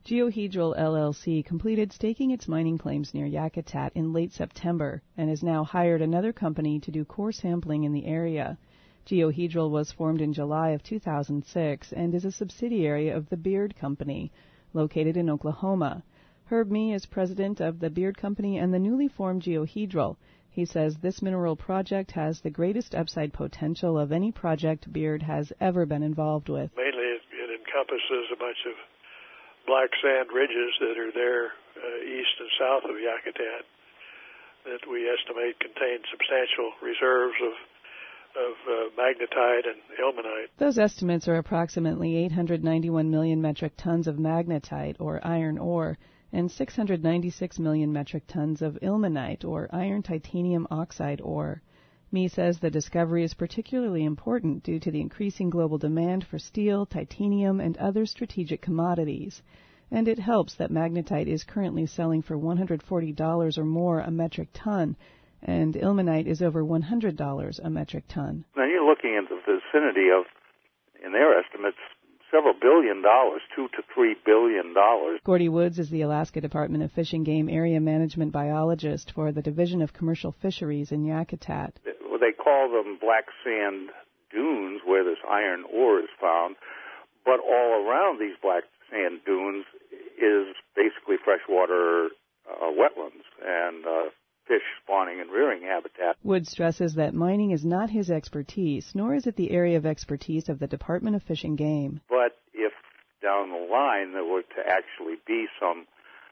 Geohedral LLC completed staking its mining claims near Yakutat in late September and has now hired another company to do core sampling in the area. Geohedral was formed in July of 2006 and is a subsidiary of the Beard Company, located in Oklahoma. Herb Mee is president of the Beard Company and the newly formed Geohedral. He says this mineral project has the greatest upside potential of any project Beard has ever been involved with. Mainly it encompasses a bunch of black sand ridges that are there east and south of Yakutat that we estimate contain substantial reserves of magnetite and ilmenite. Those estimates are approximately 891 million metric tons of magnetite, or iron ore, and 696 million metric tons of ilmenite, or iron titanium oxide ore. Mee says the discovery is particularly important due to the increasing global demand for steel, titanium, and other strategic commodities. And it helps that magnetite is currently selling for $140 or more a metric ton, and ilmenite is over $100 a metric ton. Now you're looking in the vicinity of, in their estimates, several $billion, $2 to $3 billion. Gordy Woods is the Alaska Department of Fish and Game Area Management Biologist for the Division of Commercial Fisheries in Yakutat. They call them black sand dunes where this iron ore is found, but all around these black sand dunes is basically freshwater wetlands and fish spawning and rearing habitat. Woods stresses that mining is not his expertise, nor is it the area of expertise of the Department of Fish and Game. But if down the line there were to actually be some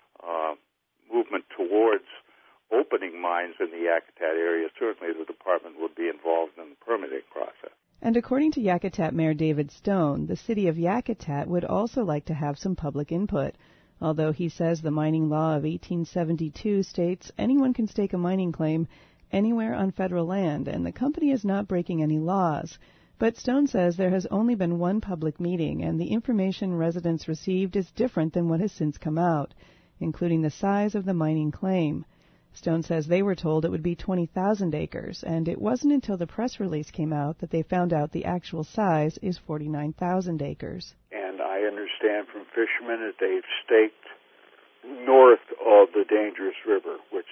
movement towards opening mines in the Yakutat area, certainly the department would be involved in the permitting process. And according to Yakutat Mayor David Stone, the city of Yakutat would also like to have some public input, although he says the mining law of 1872 states anyone can stake a mining claim anywhere on federal land, and the company is not breaking any laws. But Stone says there has only been one public meeting, and the information residents received is different than what has since come out, including the size of the mining claim. Stone says they were told it would be 20,000 acres, and it wasn't until the press release came out that they found out the actual size is 49,000 acres. And I understand from fishermen that they've staked north of the Dangerous River, which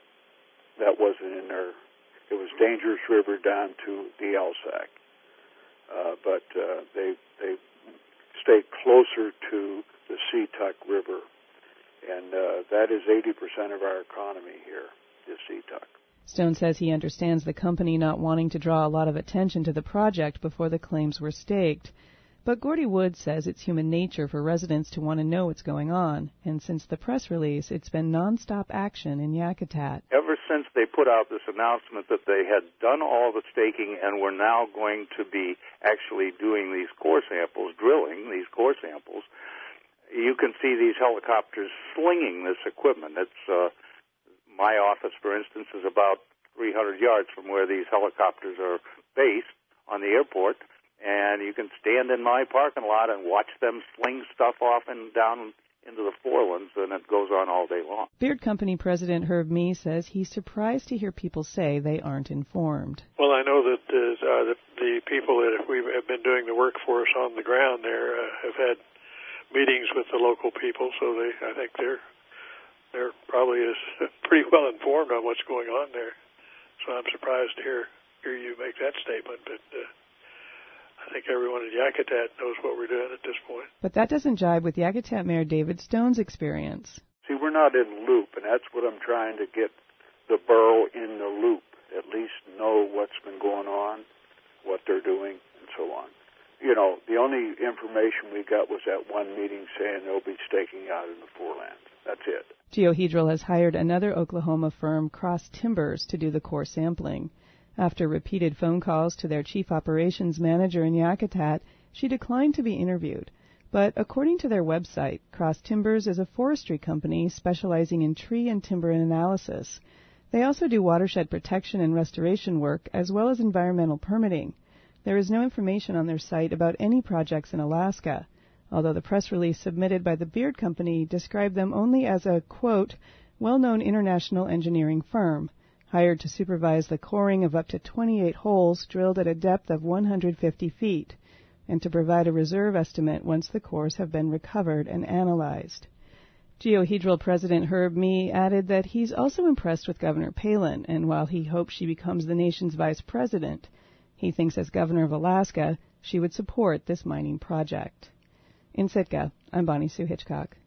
that wasn't in there. It was Dangerous River down to the LSAC. But they staked closer to the Seatuck River. And that is 80% of our economy here, is Seatuck. Stone says he understands the company not wanting to draw a lot of attention to the project before the claims were staked. But Gordy Woods says it's human nature for residents to want to know what's going on, and since the press release, it's been nonstop action in Yakutat. Ever since they put out this announcement that they had done all the staking and were now going to be actually doing these core samples, drilling these core samples, you can see these helicopters slinging this equipment. It's my office, for instance, is about 300 yards from where these helicopters are based on the airport, and you can stand in my parking lot and watch them sling stuff off and down into the forelands, and it goes on all day long. Beard Company President Herb Mee says he's surprised to hear people say they aren't informed. Well, I know that the people that have been doing the work for us on the ground there have had meetings with the local people, so I think they're probably pretty well informed on what's going on there. So I'm surprised to hear you make that statement, but I think everyone in Yakutat knows what we're doing at this point. But that doesn't jibe with Yakutat Mayor David Stone's experience. See, we're not in loop, and that's what I'm trying to get the borough in the loop, at least know what's been going on, what they're doing, and so on. You know, the only information we got was at one meeting saying they'll be staking out in the forelands. That's it. Geohedral has hired another Oklahoma firm, Cross Timbers, to do the core sampling. After repeated phone calls to their chief operations manager in Yakutat, she declined to be interviewed. But according to their website, Cross Timbers is a forestry company specializing in tree and timber analysis. They also do watershed protection and restoration work, as well as environmental permitting. There is no information on their site about any projects in Alaska, although the press release submitted by the Beard Company described them only as a, quote, well-known international engineering firm, hired to supervise the coring of up to 28 holes drilled at a depth of 150 feet, and to provide a reserve estimate once the cores have been recovered and analyzed. GeoHedral President Herb Mee added that he's also impressed with Governor Palin, and while he hopes she becomes the nation's vice president, he thinks as governor of Alaska, she would support this mining project. In Sitka, I'm Bonnie Sue Hitchcock.